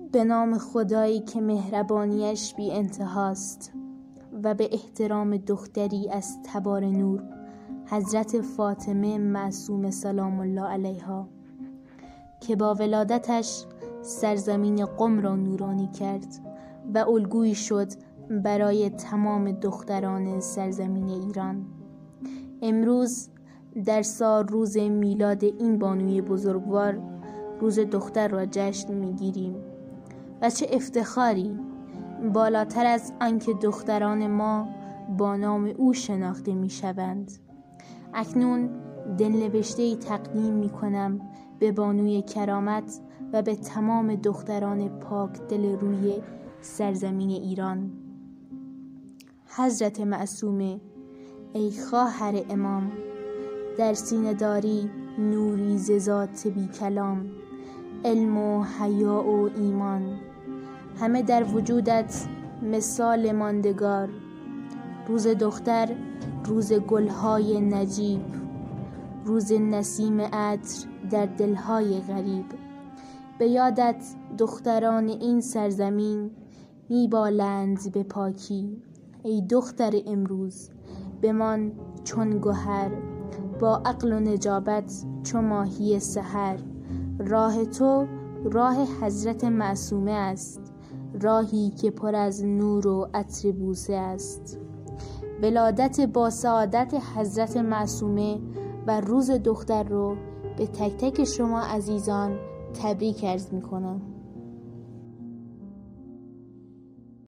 به نام خدایی که مهربانیش بی انتهاست و به احترام دختری از تبار نور، حضرت فاطمه معصومه سلام الله علیها، که با ولادتش سرزمین قم را نورانی کرد و الگویی شد برای تمام دختران سرزمین ایران. امروز در سال روز میلاد این بانوی بزرگوار روز دختر را جشن میگیریم و چه افتخاری بالاتر از آنکه دختران ما با نام او شناخته میشوند. اکنون دلنوشته‌ای تقدیم میکنم به بانوی کرامت و به تمام دختران پاک دل روی سرزمین ایران. حضرت معصومه، ای خواهر امام، در سینه داری نوری ز ذات بی کلام، علم و حیا و ایمان، همه در وجودت مثال ماندگار. روز دختر روز گلهای نجیب، روز نسیم عطر در دلهای غریب. به یادت دختران این سرزمین میبالند به پاکی. ای دختر امروز بمان چون گوهر، با عقل و نجابت چو ماهی سحر. راه تو راه حضرت معصومه است، راهی که پر از نور و عطر بوسه است. ولادت با سعادت حضرت معصومه و روز دختر رو به تک تک شما عزیزان تبریک عرض میکنم.